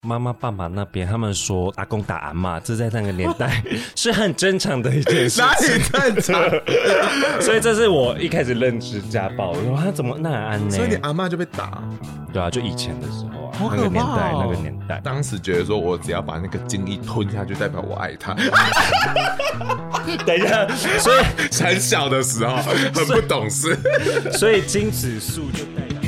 妈妈爸爸那边他们说阿公打阿嬷，这在那个年代是很正常的一件事情。 哪里正常？ 所以这是我一开始认知家暴。我说他怎么那安呢？ 所以你阿嬷就被打？ 对啊，就以前的时候啊， 好可怕那个年代， 当时觉得说我只要把那个精液吞下去，代表我爱他。 等一下，所以很小的时候很不懂事， 所以精子数就代表。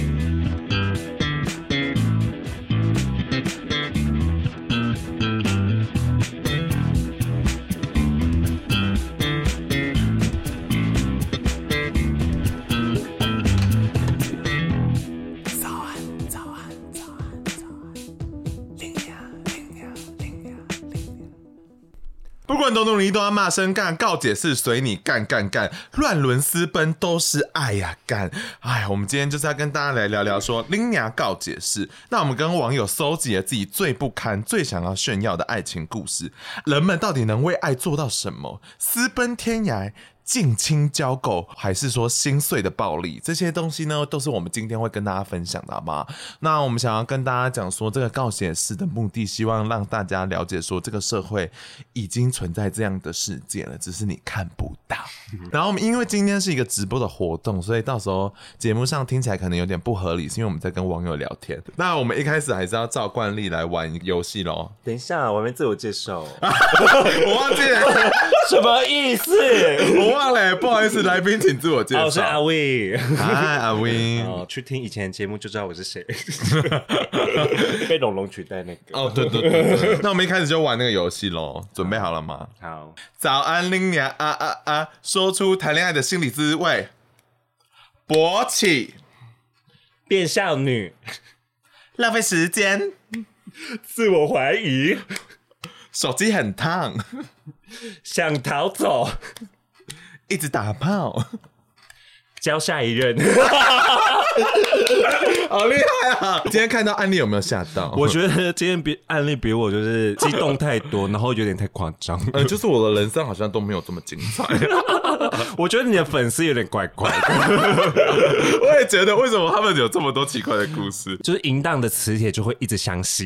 不管多努力都要骂声干，告解释随你干，乱伦私奔都是爱呀干！哎，我们今天就是要跟大家来聊聊说拎娘告解释。那我们跟网友搜集了自己最不堪、最想要炫耀的爱情故事，人们到底能为爱做到什么？私奔天涯、近亲交媾，还是说心碎的暴力，这些东西呢，都是我们今天会跟大家分享的，好吗？那我们想要跟大家讲说，这个告解室的目的，希望让大家了解说，这个社会已经存在这样的事件了，只是你看不到。然后我们因为今天是一个直播的活动，所以到时候节目上听起来可能有点不合理，是因为我们在跟网友聊天。那我们一开始还是要照惯例来玩游戏咯。 等一下，我还没自我介绍， 我忘记了什么意思？ 我忘了，不好意思，来宾请自我介绍。 我是阿威， 嗨，阿威。 哦，去听以前的节目就知道我是谁，被龙龙取代那个。 哦，对，那我们一开始就玩那个游戏咯，准备好了吗？ 好， 早安，拎娘说出谈恋爱的心理滋味。勃起， 变少女， 浪费时间， 自我怀疑， 手机很烫， 想逃走， 一直打炮， 交下一任。 好厉害啊！今天看到案例有没有吓到？ 我觉得今天案例比我就是激动太多，然后有点太夸张。 就是我的人生好像都没有这么精彩。 我觉得你的粉丝有点怪怪的。 我也觉得，为什么他们有这么多奇怪的故事？ 就是淫荡的磁铁就会一直相吸。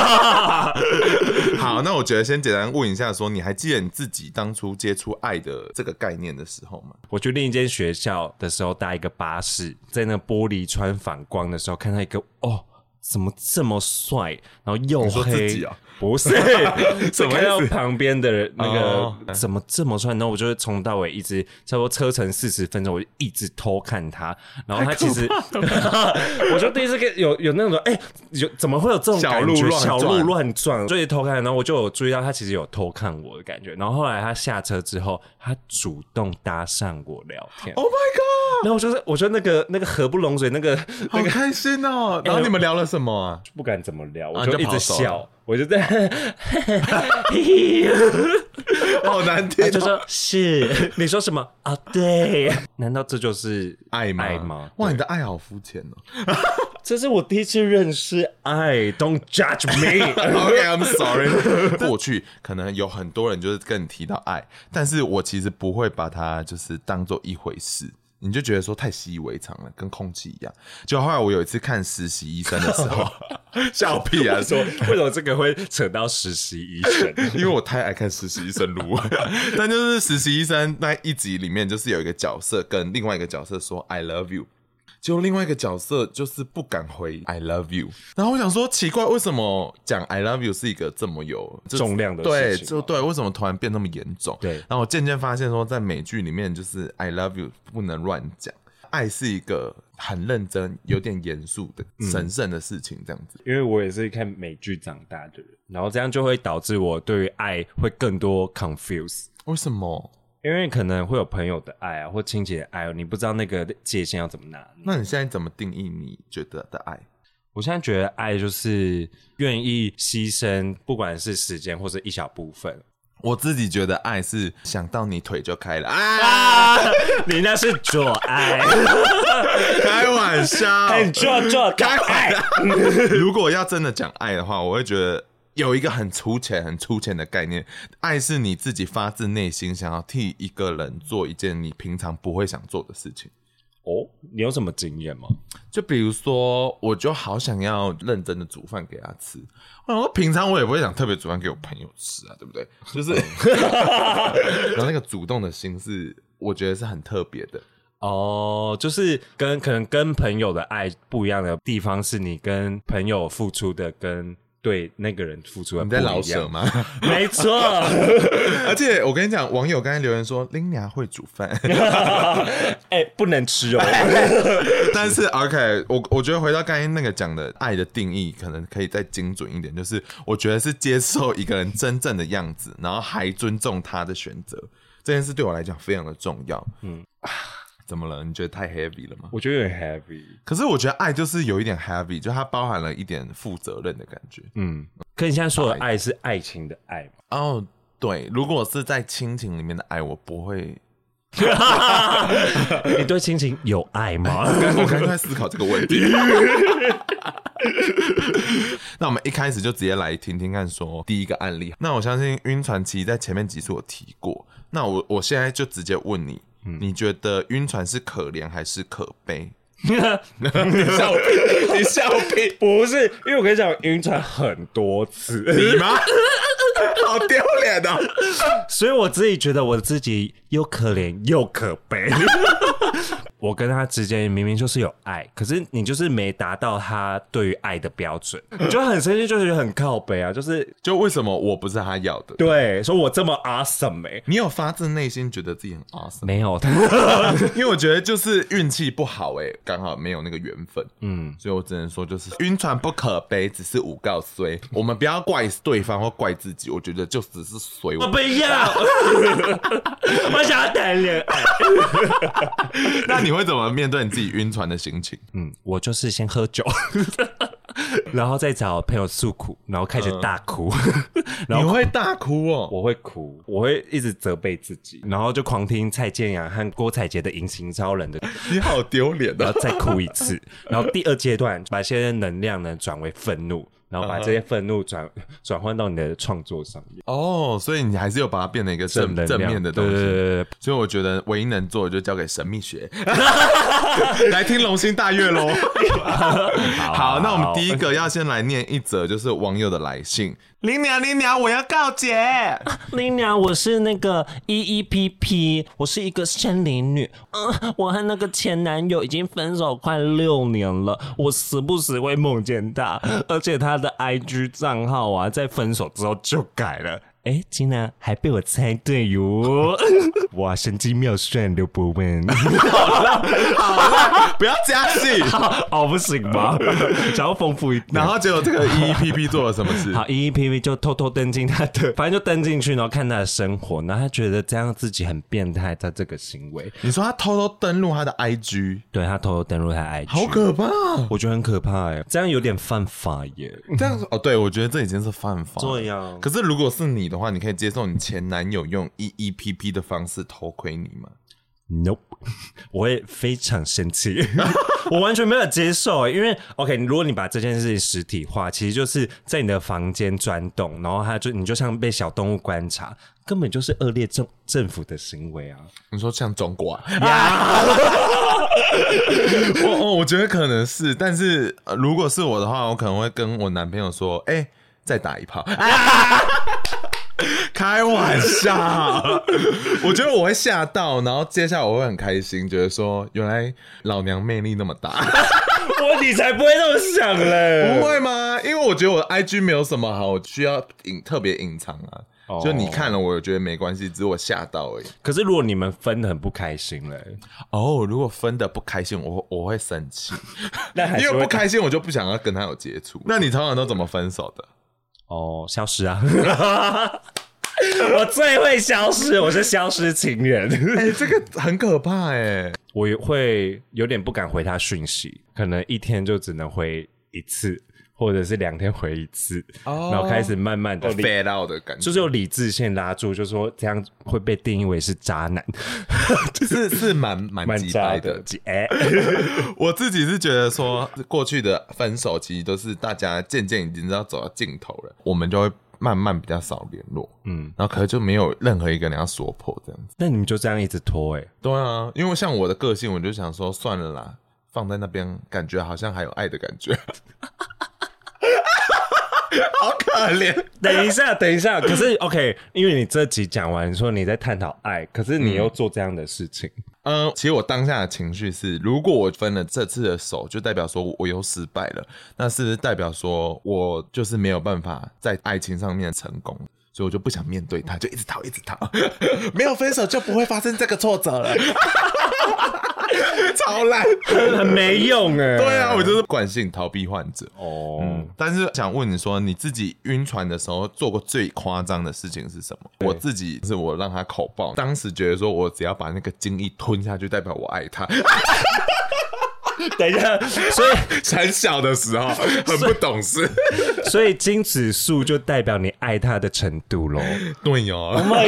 好，那我觉得先简单问一下说，你还记得你自己当初接触爱的这个概念的时候吗？ 我去另一间学校的时候，搭一个巴士，在那个玻璃窗反光的时候，看到一个怎么这么帅，然后又黑。 你说自己啊？ 不是，是看到旁边的那个怎么这么帅，然后我就会从到尾一直差不多车程40分钟，我就一直偷看他，然后他其实，我就第一次有那种怎么会有这种感觉？小鹿乱撞，就一直偷看，然后我就有注意到他其实有偷看我的感觉，然后后来他下车之后，他主动搭上我聊天。 Oh my god！ 然后我觉得那个合不拢嘴，那个好开心哦。然后你们聊了什么啊？ 不敢怎么聊，我就一直笑，我就在， 好难听。 就说是你说什么啊？对，难道这就是爱吗？哇，你的爱好肤浅哦。 这是我第一次认识爱 ，Don't judge me。OK，I'm sorry。过去可能有很多人就是跟你提到爱，但是我其实不会把它就是当做一回事。你就觉得说太习以为常了，跟空气一样。就后来我有一次看实习医生的时候，笑屁啊！ 说为什么这个会扯到实习医生？ 因为我太爱看实习医生录。但就是实习医生那一集里面，就是有一个角色跟另外一个角色说 I love you。结果另外一个角色就是不敢回 I love you， 然后我想说奇怪，为什么讲 I love you 是一个这么有重量的事情？ 对，为什么突然变那么严重？ 对， 然后我渐渐发现说，在美剧里面就是 I love you 不能乱讲，爱是一个很认真、有点严肃的、神圣的事情，这样子。 因为我也是看美剧长大的人，然后这样就会导致我对于爱会更多 confuse。 为什么？ 因为可能会有朋友的爱啊，或亲戚的爱，你不知道那个界限要怎么拿。 那你现在怎么定义你觉得的爱？ 我现在觉得爱就是愿意牺牲，不管是时间或是一小部分。 我自己觉得爱是想到你腿就开了你那是做爱， 开玩笑， 很做开爱。 如果要真的讲爱的话，我会觉得有一个很粗浅的概念，爱是你自己发自内心想要替一个人做一件你平常不会想做的事情。 哦，你有什么经验吗？ 就比如说，我就好想要认真的煮饭给他吃。我平常我也不会想特别煮饭给我朋友吃啊，对不对？就是，然后那个主动的心是，我觉得是很特别的。 哦，就是可能跟朋友的爱不一样的地方，是你跟朋友付出的跟对那个人付出的不一样。 你在老舍吗？ 没错。 而且我跟你讲，网友刚才留言说林娘会煮饭， 不能吃哦。 但是 OK， 我觉得回到刚才那个讲的爱的定义，可能可以再精准一点，就是我觉得是接受一个人真正的样子，然后还尊重他的选择，这件事对我来讲非常的重要。怎么了？你觉得太 heavy 了吗？ 我觉得有点 heavy。 可是我觉得爱就是有一点 heavy， 就它包含了一点负责任的感觉。 可你现在说的爱是爱情的爱吗？ 哦，对，如果是在亲情里面的爱，我不会。 你对亲情有爱吗？ 我刚刚在思考这个问题。那我们一开始就直接来听听看，说第一个案例。那我相信晕船期在前面几次有提过。那我现在就直接问你。你觉得晕船是可怜还是可悲？你笑屁！ 不是，因为我跟你讲，晕船很多次。 你吗？好丢脸哦！ 所以我自己觉得我自己又可怜又可悲。我跟他之间明明就是有爱，可是你就是没达到他对于爱的标准，你就很生气，就觉得很靠北啊！ 就为什么我不是他要的？ 对，说我这么 awesome 你有发自内心觉得自己很 awesome？ 没有， 因为我觉得就是运气不好刚好没有那个缘分。所以我只能说就是晕船不可悲，只是五告衰。我们不要怪对方或怪自己，我觉得就只是衰。 我不要，我想要谈恋爱。 那你会怎么面对你自己晕船的心情？ 我就是先喝酒，然后再找朋友诉苦，然后开始大哭。然后你会大哭哦？ 我会哭，我会一直责备自己，然后就狂听蔡健雅和郭采洁的《隐形超人》的。 你好丢脸啊！ 然后再哭一次，然后第二阶段把这些能量呢转为愤怒。然后把这些愤怒转换到你的创作上面。 哦，所以你还是有把它变成一个正面的东西。 对。 所以我觉得唯一能做的就交给神秘学。来听龙星大悦咯。好，那我们第一个要先来念一则就是网友的来信。林娘，我要告解。 林娘，我是那个 EEPP， 我是一个生理女。我和那个前男友已经分手快6年了，我时不时会梦见他，而且他的 IG 账号啊，在分手之后就改了。竟然还被我猜对哟！哇，神机妙算刘伯温。 好了，不要加戏。 不行吗？想要丰富一点。 然后结果这个 EEPP 做了什么事？ 好 ，EEPP 就偷偷登进他的，反正就登进去，然后看他的生活，然后他觉得这样自己很变态，他这个行为。 你说他偷偷登录他的 IG？ 对，他偷偷登录他的 IG， 好可怕！ 我觉得很可怕这样有点犯法耶。 这样对，我觉得这已经是犯法。 对呀。 可是如果是你的话，你可以接受你前男友用 EEPP 的方式偷窥你吗？ Nope， 我会非常生气。我完全没有接受因为 OK， 如果你把这件事情实体化，其实就是在你的房间钻洞，然后你就像被小动物观察，根本就是恶劣政府的行为啊。 你说像中国我觉得可能是，但是如果是我的话，我可能会跟我男朋友说再打一炮。开玩笑。我觉得我会吓到，然后接下来我会很开心，觉得说原来老娘魅力那么大。 你才不会那么想嘞。 不会吗？因为我觉得我的 IG 没有什么好需要特别隐藏啊。就你看了我觉得没关系，只是我吓到而已。 可是如果你们分得很不开心嘞？ 如果分得不开心，我会生气。因为不开心我就不想要跟他有接触。那你通常都怎么分手的？ 消失啊。我最会消失，我是消失情人。 这个很可怕我会有点不敢回他讯息，可能一天就只能回一次，或者是2天回一次，然后开始慢慢的 fade out 的感觉， 就是有理智线拉住，就说这样会被定义为是渣男。 是蛮鸡掰的。我自己是觉得说过去的分手其实都是大家渐渐已经知道走到尽头了，我们就会慢慢比较少联络，然后可能就没有任何一个人要说破这样子。 那你们就这样一直拖对啊，因为像我的个性，我就想说算了啦，放在那边感觉好像还有爱的感觉。好可怜。 等一下，可是 OK， 因为你这集讲完说你在探讨爱，可是你又做这样的事情。 其实我当下的情绪是，如果我分了这次的手，就代表说我又失败了，那是不是代表说我就是没有办法在爱情上面成功，所以我就不想面对它，就一直逃，没有分手就不会发生这个挫折了。超烂， 很没用哎。 对啊，我就是惯性逃避患者。但是想问你说，你自己晕船的时候做过最夸张的事情是什么？我自己是我让他口爆，当时觉得说我只要把那个精液吞下去，代表我爱他。 等一下，所以很小的时候很不懂事， 所以精子数就代表你爱他的程度咯。 对哦 ，Oh my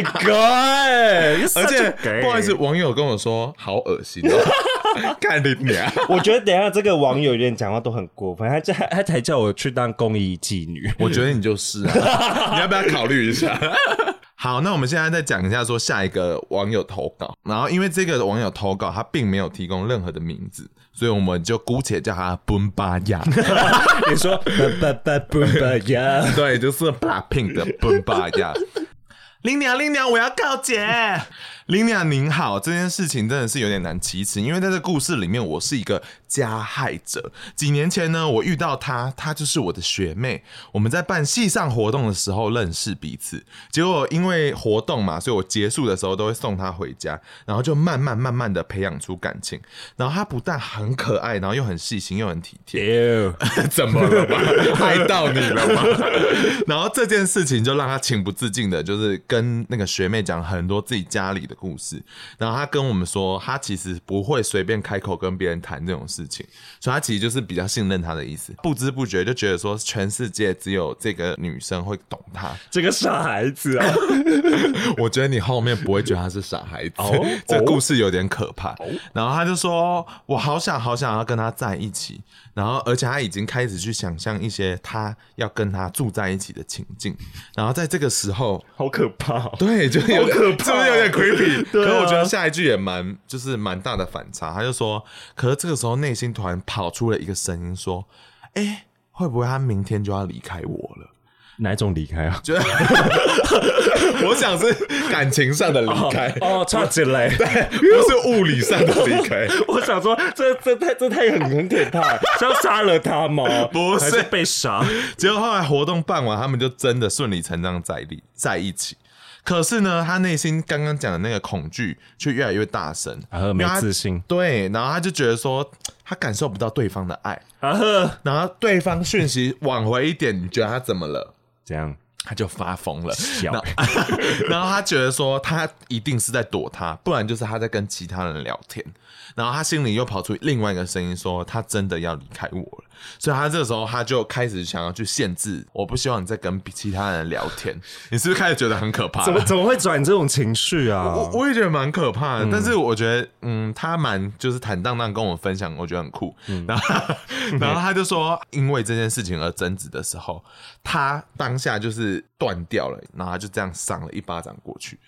God！ 而且不好意思，网友跟我说好恶心哦，看你娘！ 我觉得等一下这个网友有点讲话都很过分，他才叫我去当公益妓女。 我觉得你就是啊，你要不要考虑一下？好，那我们现在再讲一下说下一个网友投稿，然后因为这个网友投稿他并没有提供任何的名字，所以我们就姑且叫他奔巴亚。 你说奔巴亚， 对，就是 BLACKPINK 的奔巴亚。林娘，我要告解。林娘您好，这件事情真的是有点难启齿，因为在这故事里面我是一个加害者。几年前呢，我遇到她就是我的学妹，我们在办系上活动的时候认识彼此，结果因为活动嘛，所以我结束的时候都会送她回家，然后就慢慢的培养出感情。然后她不但很可爱，然后又很细心又很体贴。怎么了吧？害到你了吗？然后这件事情就让她情不自禁的就是跟那个学妹讲很多自己家里的故事，然后他跟我们说他其实不会随便开口跟别人谈这种事情，所以他其实就是比较信任他的意思，不知不觉就觉得说全世界只有这个女生会懂他， 这个傻孩子啊。 我觉得你后面不会觉得他是傻孩子，这故事有点可怕。然后他就说我好想要跟他在一起，然后而且他已经开始去想象一些他要跟他住在一起的情境，然后在这个时候好可怕对，就有点可怕，是不是有点 creepy？可是我觉得下一句也蛮大的反差，他就说，可是这个时候内心突然跑出了一个声音说，会不会他明天就要离开我了？ 哪一种离开啊？ 我想是感情上的离开差起来， 对，不是物理上的离开。 我想说，这太很可怕，是要杀了他吗？ 不是， 还是被杀？ 结果后来活动办完，他们就真的顺理成章在一起。可是呢，他内心刚刚讲的那个恐惧却越来越大声， 没自信。 对，然后他就觉得说，他感受不到对方的爱，然后对方讯息挽回一点，你觉得他怎么了？ 这样他就发疯了，然后他觉得说他一定是在躲他，不然就是他在跟其他人聊天，然后他心里又跑出另外一个声音说他真的要离开我了，所以他这个时候他就开始想要去限制，我不希望你再跟其他人聊天。你是不是开始觉得很可怕？ 怎么会转这种情绪啊？ 我也觉得蛮可怕的，但是我觉得他蛮就是坦荡荡跟我分享，我觉得很酷。然后他就说因为这件事情而争执的时候，他当下就是断掉了，然后他就这样赏了一巴掌过去。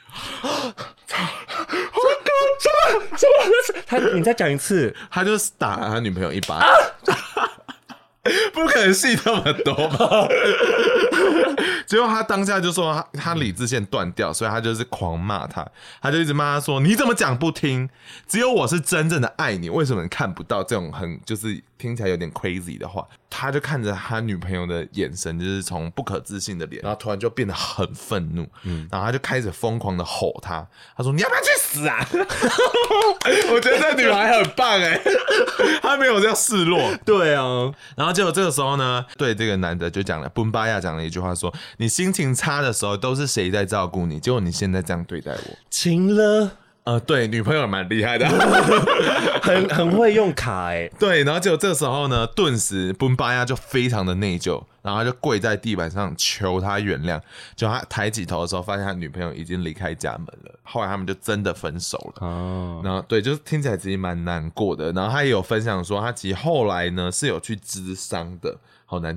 什么？你再讲一次。 他就打了他女朋友一巴掌。不可能戏那么多吧？结果他当下就说他理智线断掉，所以他就是狂骂他，他就一直骂他说：“你怎么讲不听？只有我是真正的爱你，为什么你看不到？”这种很就是听起来有点 crazy 的话，他就看着他女朋友的眼神，就是从不可置信的脸，然后突然就变得很愤怒，然后他就开始疯狂的吼他，他说：“你要不要去死啊？”我觉得这女孩很棒她没有这样示弱。 对啊， 然后结果这个时候呢，对这个男的就讲了，奔巴亚讲了一句话说：“你心情差的时候都是谁在照顾你？结果你现在这样对待我， 情了。” 对，女朋友蛮厉害的， 很会用卡对，然后结果这个时候呢，顿时奔巴亚就非常的内疚，然后他就跪在地板上求他原谅。就他抬起头的时候，发现他女朋友已经离开家门了。后来他们就真的分手了。然后对，就是听起来其实蛮难过的。然后他也有分享说，他其实后来呢是有去咨商的，好难念哦。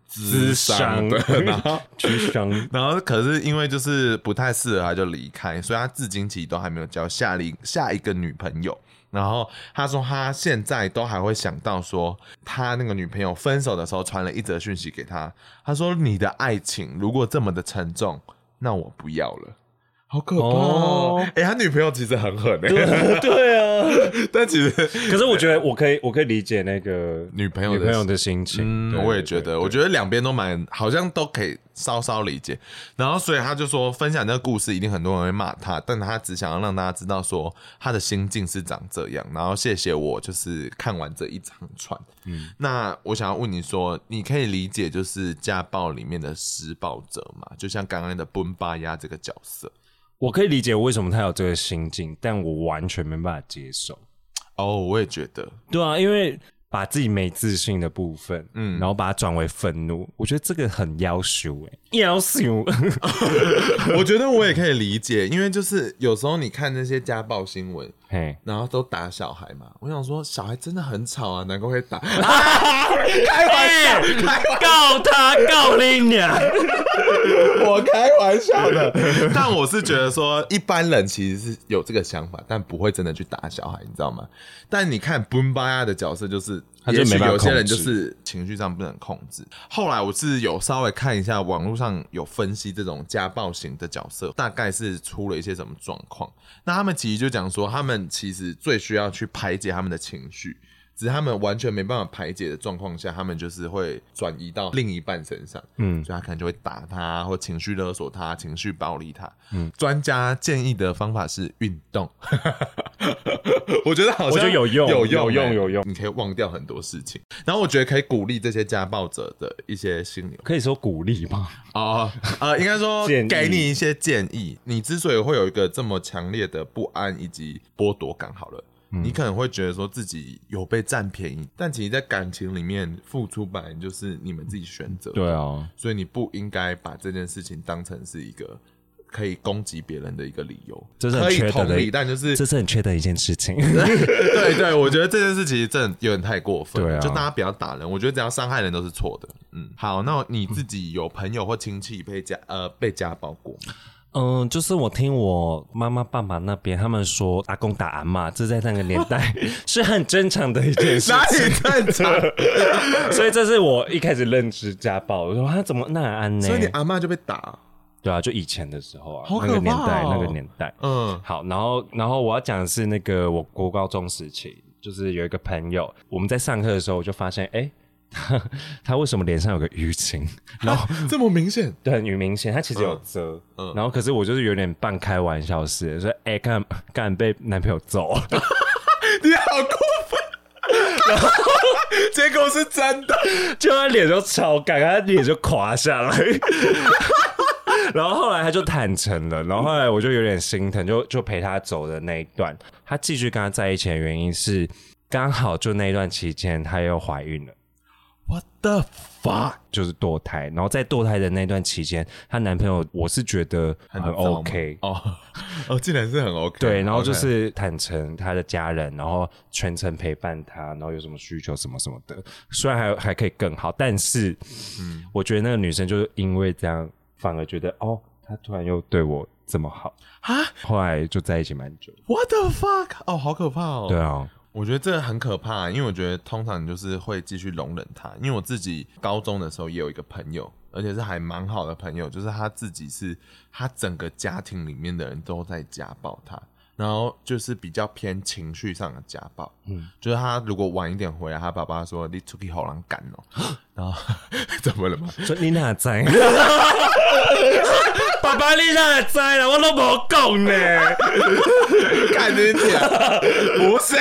咨商的，然后咨商， 然后可是因为就是不太适合他就离开，所以他至今其实都还没有交下一个女朋友。然后他说他现在都还会想到说他那个女朋友分手的时候传了一则讯息给他，他说你的爱情如果这么的沉重，那我不要了。好可怕哦！他女朋友其实很狠对啊， 但其实可是我觉得我可以理解那个女朋友的心情。 我也觉得，我觉得两边都好像都可以稍稍理解。然后所以他就说分享这个故事一定很多人会骂他，但他只想要让大家知道说他的心境是长这样。然后谢谢我就是看完这一长串。那我想要问你说，你可以理解就是家暴里面的施暴者吗？就像刚刚的奔巴鸭这个角色。 我可以理解为什么他有这个心境，但我完全没办法接受。 我也觉得。 对啊，因为把自己没自信的部分，然后把它转为愤怒，我觉得这个很夭寿夭寿。 我觉得我也可以理解，因为就是有时候你看那些家暴新闻，然后都打小孩嘛，我想说小孩真的很吵啊，难怪会打。开玩笑， 告他告你娘！ 我开玩笑的，但我是觉得说一般人其实是有这个想法，但不会真的去打小孩，你知道吗？但你看奔巴亚的角色就是。也许有些人就是情绪上不能控制。后来我是有稍微看一下网络上有分析这种家暴型的角色大概是出了一些什么状况。那他们其实就讲说，他们其实最需要去排解他们的情绪，只是他们完全没办法排解的状况下，他们就是会转移到另一半身上，所以他可能就会打他，或情绪勒索他，情绪暴力他。专家建议的方法是运动。我觉得好像有用， 你可以忘掉很多事情。然后我觉得可以鼓励这些家暴者的一些心理， 可以说鼓励吗？ 应该说给你一些建议。你之所以会有一个这么强烈的不安以及剥夺感，好了。你可能会觉得说自己有被占便宜，但其实在感情里面付出本来就是你们自己选择的。 对啊， 所以你不应该把这件事情当成是一个可以攻击别人的一个理由。 这是很缺德的， 可以同理，但就是这是很缺德的一件事情。 对，我觉得这件事其实真的有点太过分。 对啊， 就大家不要打人，我觉得只要伤害人都是错的。好，那你自己有朋友或亲戚被家暴过吗？ 就是我听我妈妈爸爸那边他们说，阿公打阿嬷，这在那个年代是很正常的一件事情。 哪里正常？ 所以这是我一开始认知家暴。我说他怎么那安呢？ 所以你阿嬷就被打？ 对啊，就以前的时候啊， 好可怕那个年代。好，然后我要讲的是那个我国高中时期，就是有一个朋友，我们在上课的时候我就发现，他为什么脸上有个淤青？然后这么明显？ 对，很明显，他其实有遮。然后可是我就是有点半开玩笑似的，说干被男朋友揍。 你好过分！然后结果是真的， 就他脸就超干，他脸就垮下来。然后后来他就坦诚了，然后后来我就有点心疼，就陪他走的那一段。他继续跟他在一起的原因是，刚好就那一段期间，她又怀孕了。 What the fuck？ 就是堕胎，然后在堕胎的那段期间，她男朋友我是觉得很 OK 竟然是很 OK。 对，然后就是坦诚他的家人，然后全程陪伴他，然后有什么需求什么什么的，虽然还可以更好，但是我觉得那个女生就是因为这样，反而觉得他突然又对我这么好啊，后来就在一起蛮久。 What the fuck？ 好可怕哦。 对啊。 我觉得这很可怕，因为我觉得通常就是会继续容忍他。因为我自己高中的时候也有一个朋友，而且是还蛮好的朋友，就是他自己是他整个家庭里面的人都在家暴他，然后就是比较偏情绪上的家暴。就是他如果晚一点回来，他爸爸说你出去好人干哦，然后怎么了吗？ 说你哪在？爸爸你哪在啦？我都没讲呢。 干你讲，不是，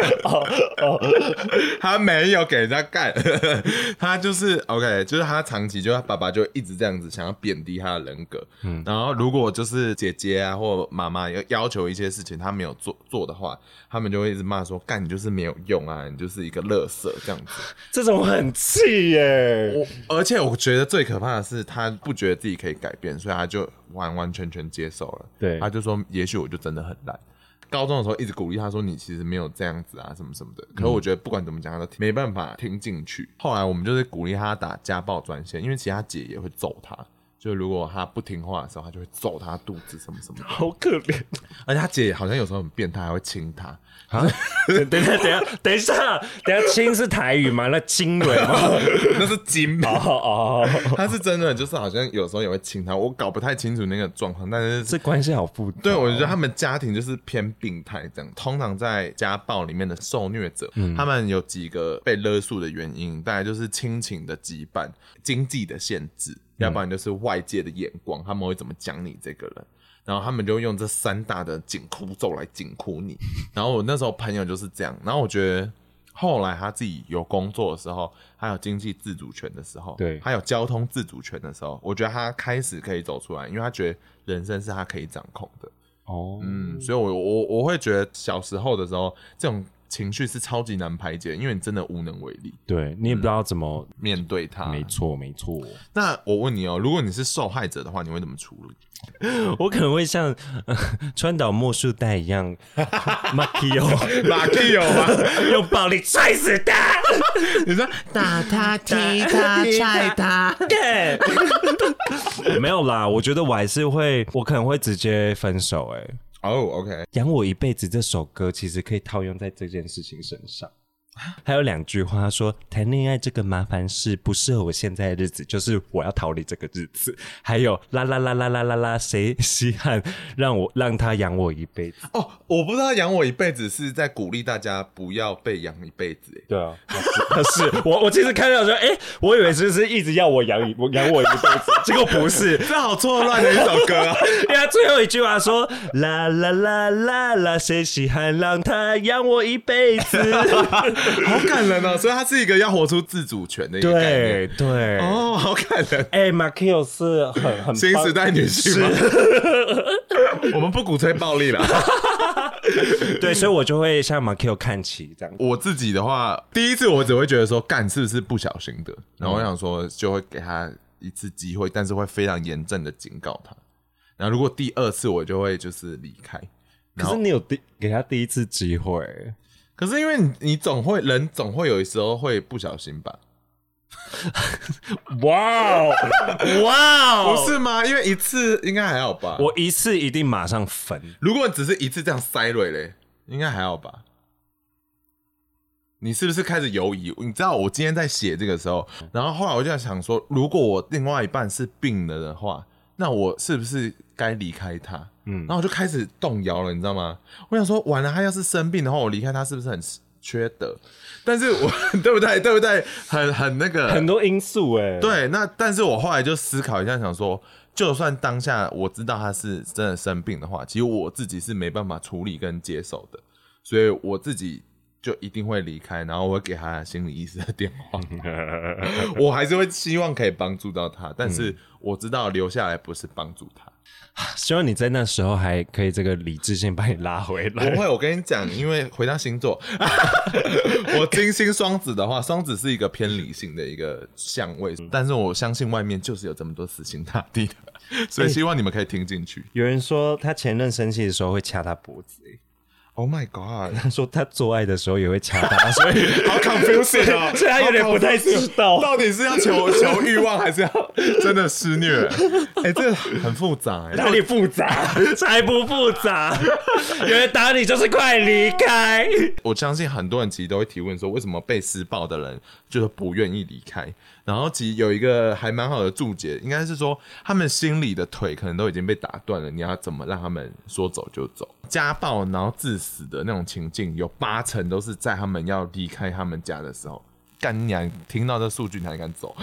他没有给人家干，他就是 OK， 就是他长期就是他爸爸就一直这样子想要贬低他的人格。然后如果就是姐姐啊或妈妈要求一些事情他没有做的话，他们就会一直骂说干你就是没有用啊，你就是一个垃圾这样子。 这种很气耶。 而且我觉得最可怕的是他不觉得自己可以改变，所以他就完全接受了。 对， 他就说也许我就真的很烂。 高中的时候一直鼓励他说你其实没有这样子啊什么什么的，可是我觉得不管怎么讲他都没办法听进去。后来我们就是鼓励他打家暴专线，因为其实他姐也会揍他，就如果他不听话的时候，他就会揍他肚子什么什么的， 好可怜。 而且他姐好像有时候很变态，还会亲他。 等一下，亲是台语吗？那金蕊吗？ 那是金吧？ 哦， 他是真的，就是好像有时候也会亲他，我搞不太清楚那个状况，但是这关系好复杂。 对，我觉得他们家庭就是偏病态这样。通常在家暴里面的受虐者，他们有几个被勒诉的原因，大概就是亲情的羁绊、经济的限制，要不然就是外界的眼光，他们会怎么讲你这个人。然后他们就用这3大的紧箍咒来紧箍你。然后我那时候朋友就是这样。然后我觉得后来他自己有工作的时候，还有经济自主权的时候， 对， 还有交通自主权的时候，我觉得他开始可以走出来，因为他觉得人生是他可以掌控的。 哦， 所以我会觉得小时候的时候，这种情绪是超级难排解，因为你真的无能为力， 对你也不知道怎么面对它。 没错。 那我问你哦，如果你是受害者的话，你会怎么处理？ 我可能会像川岛茉树代一样，Makio 吗？ 用暴力踹死他。 你说打他、踢他、踹他， 对，没有啦。我觉得我还是会，我可能会直接分手。 OK， 养我一辈子这首歌其实可以套用在这件事情身上。还有2句话，他说谈恋爱这个麻烦事不适合我现在的日子，就是我要逃离这个日子。还有啦啦啦啦啦啦啦，谁稀罕让他养我一辈子？ 哦，我不知道养我一辈子是在鼓励大家不要被养一辈子。 对啊，是我其实看到说，我以为是一直要我养我一辈子，结果不是， 这好错乱的一首歌啊！ 因为他最后一句话说啦啦啦啦啦，谁稀罕让他养我一辈子？ 好感人哦，所以他是一个要活出自主权的一个概念。 对， 哦，好感人。 Makio 是很新时代女性吗？我们不鼓吹暴力啦。 对，所以我就会向 Makio 看齐这样。我自己的话，第一次我只会觉得说干是不是不小心的，然后我想说就会给他一次机会，但是会非常严正的警告他。然后如果第2次我就会就是离开。 可是你有给他第1次机会。 可是因为你人总会有时候会不小心吧？ 哇， 不是吗？因为1次应该还好吧？ 我1次一定马上分。 如果只是1次这样塞蕊嘞，应该还好吧？你是不是开始犹疑？你知道我今天在写这个时候，然后后来我就在想说，如果我另外一半是病了的话，那我是不是该离开他？然后我就开始动摇了，你知道吗？我想说，完了，他要是生病的话，我离开他是不是很缺德？但是我对不对？很那个， 很多因素对，那但是我后来就思考一下，想说，就算当下我知道他是真的生病的话，其实我自己是没办法处理跟接受的，所以我自己就一定会离开，然后我会给他心理医师的电话。我还是会希望可以帮助到他，但是我知道留下来不是帮助他。 希望你在那时候还可以这个理智性把你拉回来。 我会，我跟你讲，因为回到星座，我金星双子的话，双子是一个偏理性的一个相位，但是我相信外面就是有这么多死心塌地的，所以希望你们可以听进去。 有人说他前任生气的时候会掐他脖子。 Oh my god！ 他说他做爱的时候也会掐他，所以好 confusing 哦， 所以他有点不太知道到底是要求欲望，还是要真的施虐？这很复杂。 哪里复杂？才不复杂！有人打你就是快离开。 我相信很多人其实都会提问说，为什么被施暴的人就是不愿意离开？然后其实有一个还蛮好的注解，应该是说他们心里的腿可能都已经被打断了，你要怎么让他们说走就走？家暴然后致死的那种情境，有80%都是在他们要离开他们家的时候。干娘听到这数据你还敢走？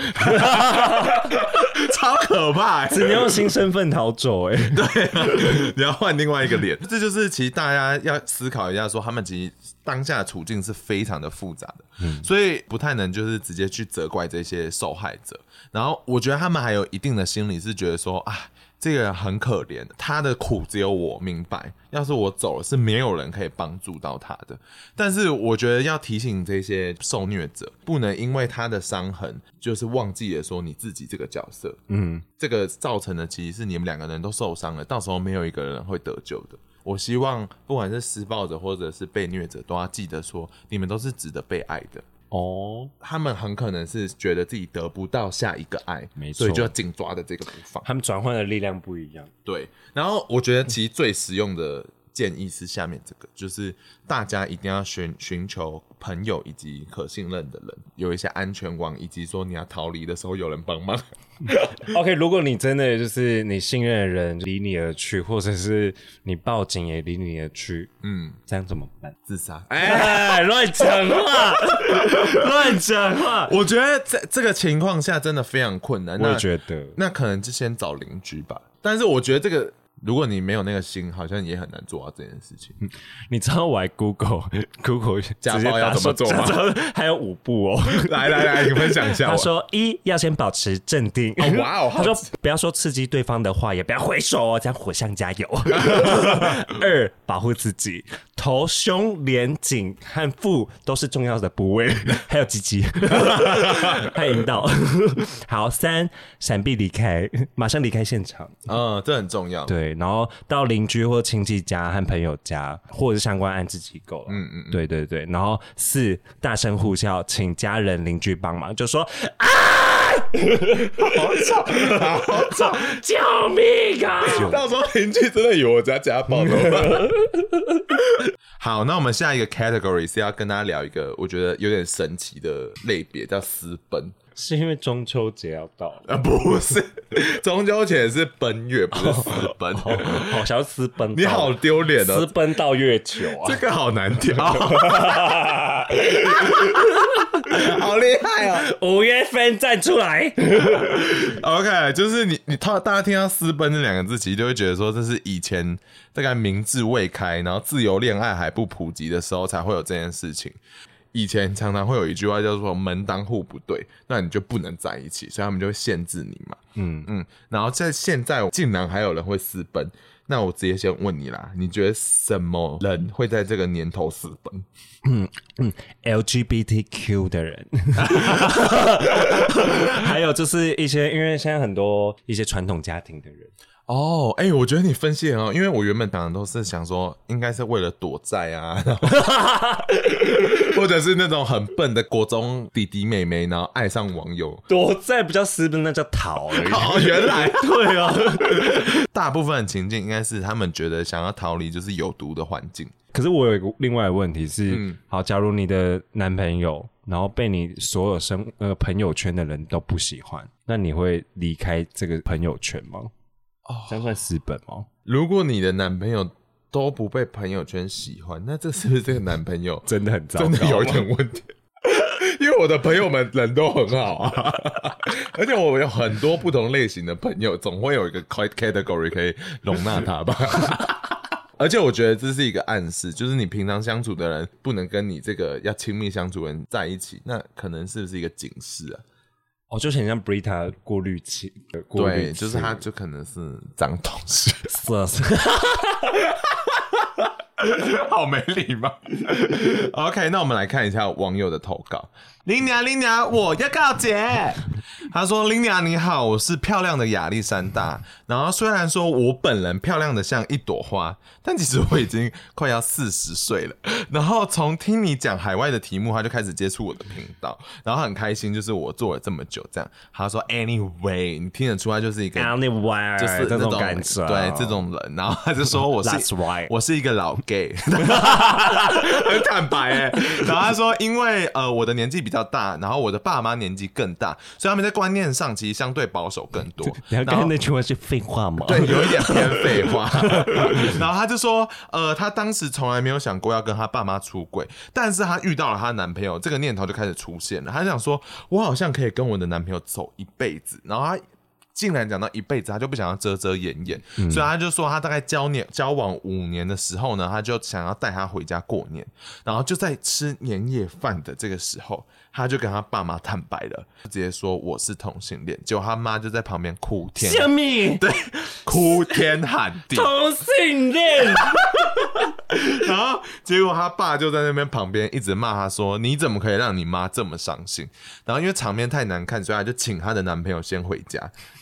超可怕！ 只能用新身份逃走。 对啊，你要换另外一个脸。这就是其实大家要思考一下说他们其实当下的处境是非常的复杂的，所以不太能就是直接去责怪这些受害者。然后我觉得他们还有一定的心理是觉得说啊，这个人很可怜，他的苦只有我明白，要是我走了是没有人可以帮助到他的。但是我觉得要提醒这些受虐者，不能因为他的伤痕就是忘记了说你自己这个角色，这个造成的其实是你们2个人都受伤了，到时候没有一个人会得救的。 我希望不管是施暴者或者是被虐者，都要记得说，你们都是值得被爱的。他们很可能是觉得自己得不到下一个爱， 没错， 所以就要紧抓的这个不放。 他们转换的力量不一样。 对，然后我觉得其实最实用的建议是下面这个，就是大家一定要寻求朋友以及可信任的人，有一些安全网，以及说你要逃离的时候有人帮忙。 OK， 如果你真的就是你信任的人离你而去，或者是你报警也离你而去，这样怎么办？ 自杀？ 乱讲话，乱讲话。 我觉得在这个情况下真的非常困难。 我也觉得， 那可能就先找邻居吧。但是我觉得这个，如果你没有那个心，好像也很难做到这件事情。 你知道我还 Google 家暴要怎么做吗？ 还有5步哦。 来，你分享一下。 他说：1要先保持镇定。 哇哦！ 他说不要说刺激对方的话，也不要挥手哦，这样火上加油。2保护自己，头、胸、脸、颈和腹都是重要的部位，还有鸡鸡，还有阴道。好，3闪避离开，马上离开现场。 这很重要。 对，然后到邻居或亲戚家和朋友家，或者是相关安置机构。对对对。然后4大声呼叫，请家人邻居帮忙，就说啊， 好吵，好吵， 救命啊！ 到时候邻居真的以为我家暴怎么办？好，那我们下一个 category 是要跟大家聊一个我觉得有点神奇的类别，叫私奔。 是因为中秋节要到了？ 不是，中秋节是奔月，不是私奔。 好想要私奔， 你好丢脸哦！ 私奔到月球啊， 这个好难听，好厉害哦 ！5月份站出来。 OK， 就是大家听到私奔这2个字，其实就会觉得说，这是以前大概明智未开，然后自由恋爱还不普及的时候才会有这件事情。以前常常会有一句话叫做门当户不对，那你就不能在一起，所以他们就会限制你嘛。然后在现在竟然还有人会私奔，那我直接先问你啦，你觉得什么人会在这个年头私奔 ？LGBTQ 的人，还有就是一些因为现在很多一些传统家庭的人。 我觉得你分析很好，因为我原本当然都是想说，应该是为了躲债啊，然后或者是那种很笨的国中弟弟妹妹，然后爱上网友。 躲债不叫私奔，那叫逃而已。 原来对啊， 大部分的情境应该是他们觉得想要逃离就是有毒的环境。 可是我有一个另外的问题是，好，假如你的男朋友然后被你所有朋友圈的人都不喜欢，那你会离开这个朋友圈吗？这样算私奔吗？ 如果你的男朋友都不被朋友圈喜欢，那这是不是这个男朋友真的很糟糕， 真的有一点问题？因为我的朋友们人都很好啊，而且我有很多不同类型的朋友，总会有一个 category 可以容纳他吧。而且我觉得这是一个暗示，就是你平常相处的人不能跟你这个要亲密相处的人在一起，那可能是不是一个警示啊？ 就是很像 Brita 过滤器， 对，就是他就可能是脏东西， 是好没礼貌。OK， 那我们来看一下网友的投稿。林娘，我要告解。他说：“林娘你好，我是漂亮的亚历山大。然后虽然说我本人漂亮的像一朵花，但其实我已经快要40岁了。然后从听你讲海外的题目，他就开始接触我的频道，然后很开心，就是我做了这么久这样。他说 Anyway， 你听得出来就是一个 Anyway， 就是这种感觉， 对这种人。然后他就说我是一个老 gay， 很坦白然后他说因为我的年纪比较大，然后我的爸妈年纪更大，所以他们在观念上其实相对保守更多。 然后刚才那句话是废话吗？ 对，有一点偏废话。然后他就说，他当时从来没有想过要跟他爸妈出轨，但是他遇到了她男朋友，这个念头就开始出现了。他想说，我好像可以跟我的男朋友走一辈子。然后他竟然讲到一辈子，他就不想要遮遮掩掩，所以他就说他大概交往5年的时候呢，他就想要带他回家过年，然后就在吃年夜饭的这个时候，他就跟他爸妈坦白了，直接说我是同性恋，结果他妈就在旁边哭天， 什么？ 对，哭天喊地， 同性恋。 然后结果他爸就在那边旁边一直骂他说，你怎么可以让你妈这么伤心？然后因为场面太难看，所以他就请他的男朋友先回家，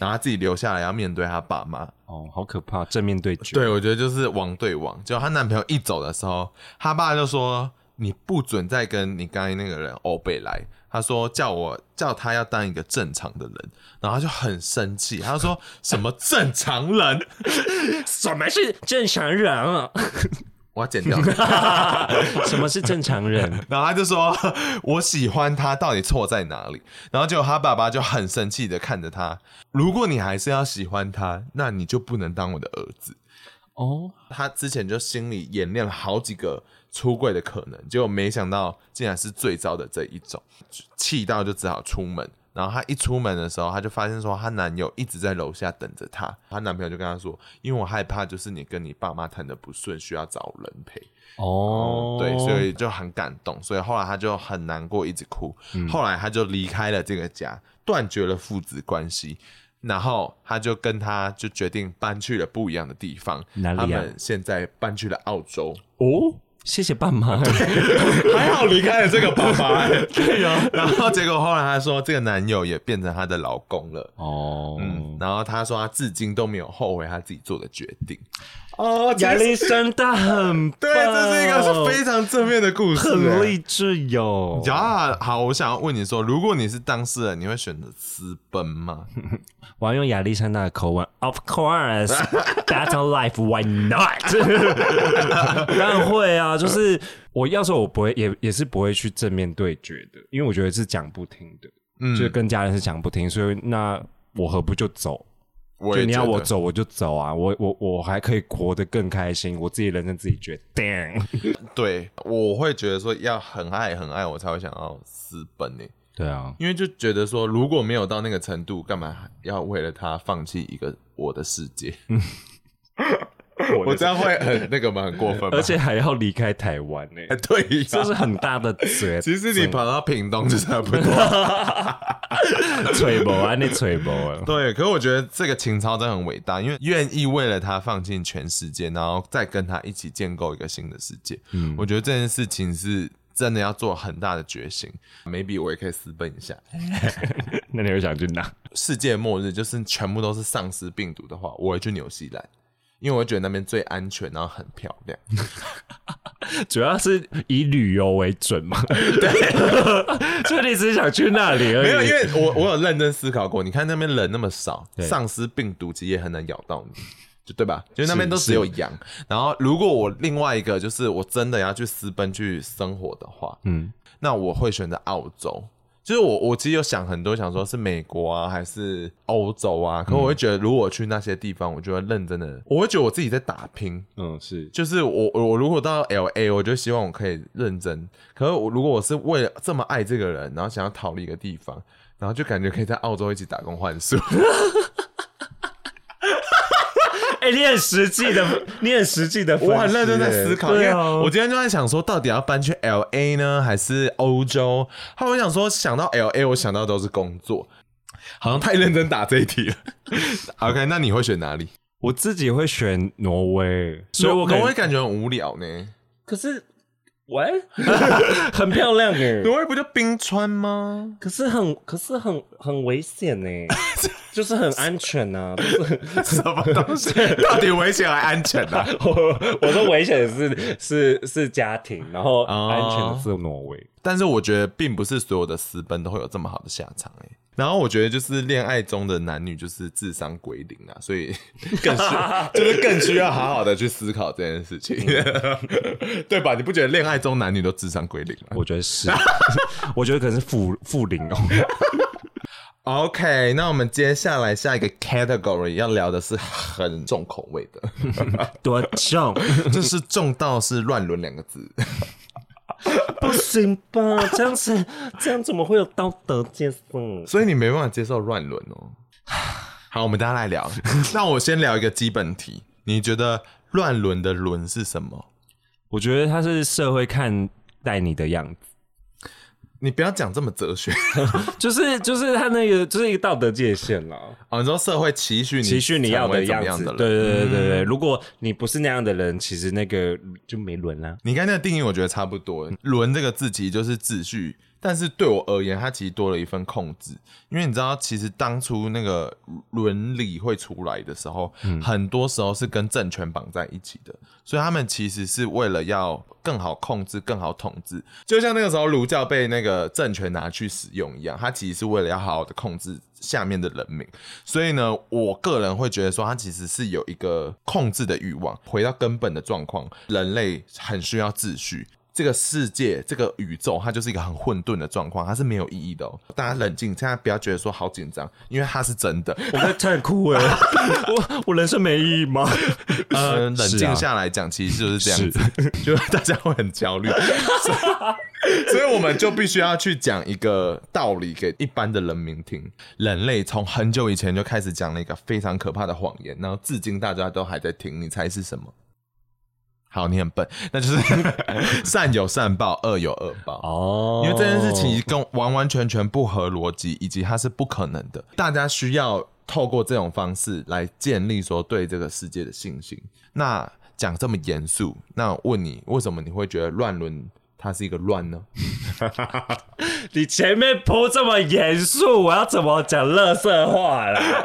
然后他自己留下来要面对他爸妈。 哦，好可怕，正面对决。 对，我觉得就是王对王。结果她男朋友一走的时候，他爸就说：“你不准再跟你刚才那个人欧北来。”他说叫他要当一个正常的人，然后他就很生气，他就说什么正常人， 什么是正常人啊？ 我要剪掉。 什么是正常人？ 然后他就说我喜欢他，到底错在哪里？然后结果他爸爸就很生气的看着他，如果你还是要喜欢他，那你就不能当我的儿子。哦，他之前就心里演练了好几个出柜的可能，结果没想到竟然是最糟的这一种，气到就只好出门。然后她一出门的时候，她就发现说她男友一直在楼下等着她。她男朋友就跟她说：“因为我害怕，就是你跟你爸妈谈的不顺，需要找人陪。”哦，对，所以就很感动，所以后来她就很难过，一直哭。后来她就离开了这个家，断绝了父子关系。然后他就跟他就决定搬去了不一样的地方。 哪里啊？ 他们现在搬去了澳洲。 哦，谢谢爸妈。 还好离开了这个爸爸。 对啊。 然后结果后来他说，这个男友也变成他的老公了。哦，然后他说他至今都没有后悔他自己做的决定。哦， 亚历山大很棒， 对，这是一个非常正面的故事， 很励志哟。 呀，好，我想要问你说，如果你是当事人，你会选择私奔吗？ 我要用亚历山大的口吻 ，Of course, that's our life. Why not？ 当然会啊，就是我要说，我不会，也是不会去正面对决的，因为我觉得是讲不听的，就是跟家人是讲不听，所以那我何不就走？就你要我走我就走啊，我还可以活得更开心，我自己人生自己决定。 对，我会觉得说要很爱很爱我才会想要私奔欸。 对啊， 因为就觉得说如果没有到那个程度，干嘛要为了他放弃一个我的世界？我这样会很那个吗？很过分吗？ 而且还要离开台湾呢、欸？ 对、啊， 这是很大的罪。 其实你跑到屏东就差不多。 吹波啊，那吹波啊。 对，可是我觉得这个情操真的很伟大，因为愿意为了他放进全世界，然后再跟他一起建构一个新的世界。我觉得这件事情是真的要做很大的决心。maybe 我也可以私奔一下。 那你会想去哪？ 世界末日就是全部都是丧尸病毒的话，我会去纽西兰。因为我觉得那边最安全，然后很漂亮。 主要是以旅游为准嘛。对，所以你只是想去那里而已。 没有，因为我有认真思考过。你看那边人那么少，丧尸病毒其实也很难咬到你，就对吧？就那边都只有羊。然后如果我另外一个就是我真的要去私奔去生活的话，那我会选择澳洲。就是我其实有想很多，想说是美国啊还是欧洲啊，可我会觉得如果我去那些地方，我就会认真的，我会觉得我自己在打拼。 是， 就是我如果到 LA， 我就希望我可以认真。可是如果我是为了这么爱这个人，然后想要逃离一个地方，然后就感觉可以在澳洲一起打工换宿。 你很实际的， 我很认真在思考， 对啊， 因为我今天就在想说，到底要搬去 LA 呢，还是欧洲？后来我想说，想到 LA， 我想到都是工作，好像太认真打这一题了。OK， 那你会选哪里？ 我自己会选挪威，所以我挪威感觉很无聊呢。 可是，喂，很漂亮耶！ 挪威不就冰川吗？ 可是很危险呢。就是很安全呐、啊，就是什么东西？到底危险还安全啊？ 我说危险的是家庭，然后安全的是挪威。 但是我觉得并不是所有的私奔都会有这么好的下场欸。然后我觉得就是恋爱中的男女就是智商归零啊，所以更需要好好的去思考这件事情，对吧？你不觉得恋爱中男女都智商归零吗？ 我觉得是，我觉得可能是负零哦。 OK， 那我们接下来下一个 category 要聊的是很重口味的。 多重？ 这是重到是乱伦2个字。 不行吧？这样怎么会有道德接受？ 所以你没办法接受乱伦哦。好，我们大家来聊。那我先聊一个基本题，你觉得乱伦的伦是什么？ 我觉得它是社会看待你的样子。 你不要讲这么哲学。 就是他那个就是一个道德界限啦。 你说社会期许你要的样子，对。如果你不是那样的人，其实那个就没伦啦。 你刚才那个定义我觉得差不多。伦这个字其实就是秩序， 但是对我而言，它其实多了一份控制，因为你知道，其实当初那个伦理会出来的时候，很多时候是跟政权绑在一起的，所以他们其实是为了要更好控制、更好统治，就像那个时候儒教被那个政权拿去使用一样，它其实是为了要好好的控制下面的人民。所以呢，我个人会觉得说，它其实是有一个控制的欲望。回到根本的状况，人类很需要秩序。这个世界，这个宇宙，它就是一个很混沌的状况，它是没有意义的哦。大家冷静，现在不要觉得说好紧张，因为它是真的。 我在差点哭哎，我人生没意义吗？ 冷静下来讲，其实就是这样子，就是大家会很焦虑，所以我们就必须要去讲一个道理给一般的人民听。人类从很久以前就开始讲了一个非常可怕的谎言，然后至今大家都还在听，你猜是什么？好，你很笨，那就是善有善报，恶有恶报。哦，因为这件事情跟完完全全不合逻辑，以及它是不可能的。大家需要透过这种方式来建立说对这个世界的信心。那讲这么严肃，那我问你，为什么你会觉得乱伦它是一个乱呢？ 你前面铺这么严肃，我要怎么讲垃圾话啦？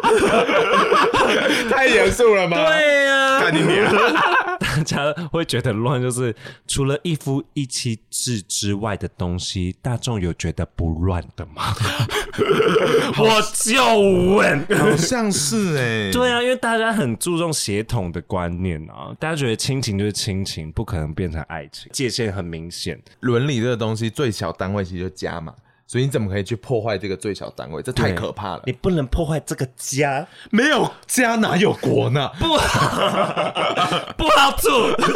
太严肃了吗？ 对呀、 看你脸。 大家会觉得乱，就是除了一夫一妻制之外的东西，大众有觉得不乱的吗？我就问， 好像是欸。 对啊，因为大家很注重血统的观念啊，大家觉得亲情就是亲情，不可能变成爱情，界限很明显。 伦理这个东西，最小单位其实就家嘛。所以你怎么可以去破坏这个最小单位？这太可怕了！ 你不能破坏这个家， 没有家哪有国呢？ 不好住。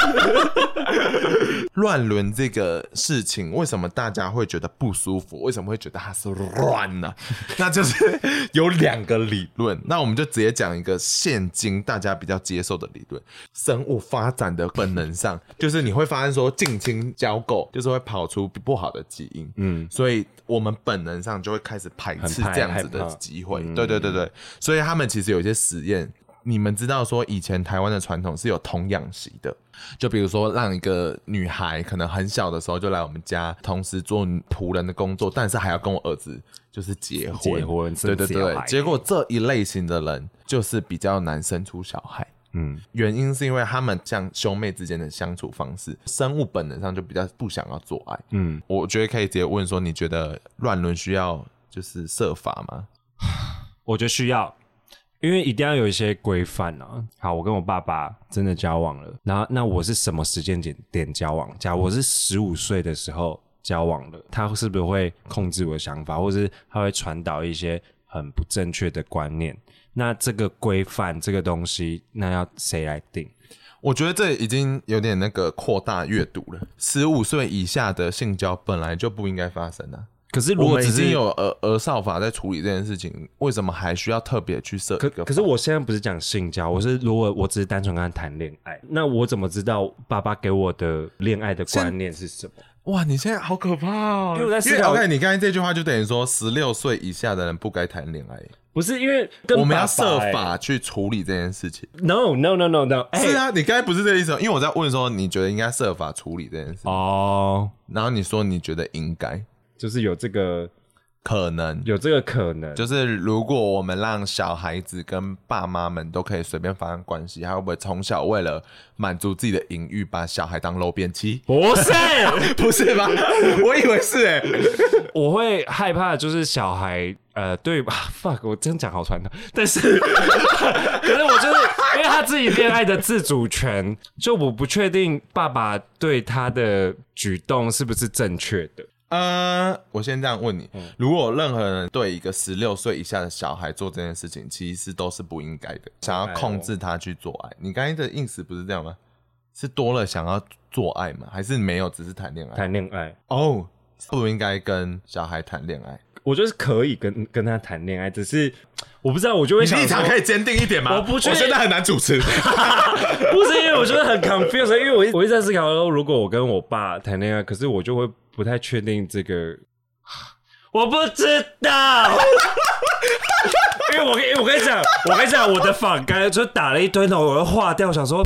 乱伦这个事情，为什么大家会觉得不舒服？为什么会觉得它是乱呢？那就是有两个理论。那我们就直接讲一个现今大家比较接受的理论：生物发展的本能上，就是你会发现说近亲交媾就是会跑出不好的基因，所以我们本能上就会开始排斥这样子的机会。对对对对，所以他们其实有一些实验。你们知道说以前台湾的传统是有童养媳的，就比如说让一个女孩可能很小的时候就来我们家，同时做仆人的工作，但是还要跟我儿子就是结婚。对对对，结果这一类型的人就是比较难生出小孩。原因是因为他们像兄妹之间的相处方式，生物本能上就比较不想要做爱。我觉得可以直接问说，你觉得乱伦需要就是设法吗？ 我觉得需要，因为一定要有一些规范啊。好，我跟我爸爸真的交往了，然后那我是什么时间点交往？假如我是15岁的时候交往了，他是不是会控制我的想法，或是他会传导一些很不正确的观念？那这个规范这个东西，那要谁来定？ 我觉得这已经有点那个扩大阅读了。15岁以下的性交本来就不应该发生啊。 可是如果我们已经有儿少法在处理这件事情，为什么还需要特别去设一个法？ 可是我现在不是讲性交，如果我只是单纯跟他谈恋爱，那我怎么知道爸爸给我的恋爱的观念是什么？ 哇，你现在好可怕哦！ 因为我在思考 ，OK， 你刚才这句话就等于说16岁以下的人不该谈恋爱。 不是因为跟我们要设法去处理这件事情。 No， 是啊，你刚才不是这个意思，因为我在问说你觉得应该设法处理这件事哦，然后你说你觉得应该， 就是有这个可能，就是如果我们让小孩子跟爸妈们都可以随便发生关系，他会不会从小为了满足自己的淫欲，把小孩当漏便器？ 不是， 不是吧？我以为是欸。 我会害怕，就是小孩对吧 ？fuck， 我这样讲好传统，但是可是我就是因为他自己恋爱的自主权，就我不确定爸爸对他的举动是不是正确的。 我先这样问你，如果任何人对一个16岁以下的小孩做这件事情，其实都是不应该的，想要控制他去做爱。你刚才的意思不是这样吗？是多了想要做爱吗？还是没有，只是谈恋爱？ 谈恋爱哦，不应该跟小孩谈恋爱。 我觉得是可以跟他谈恋爱，只是我不知道，我就会想说， 你立场可以坚定一点吗？ 我现在很难主持。 不是因为我觉得很 confused， 因为我一直在思考说，如果我跟我爸谈恋爱，可是我就会不太确定这个，我不知道。因为我跟你讲，我的访纲就打了一堆，然后我又划掉，想说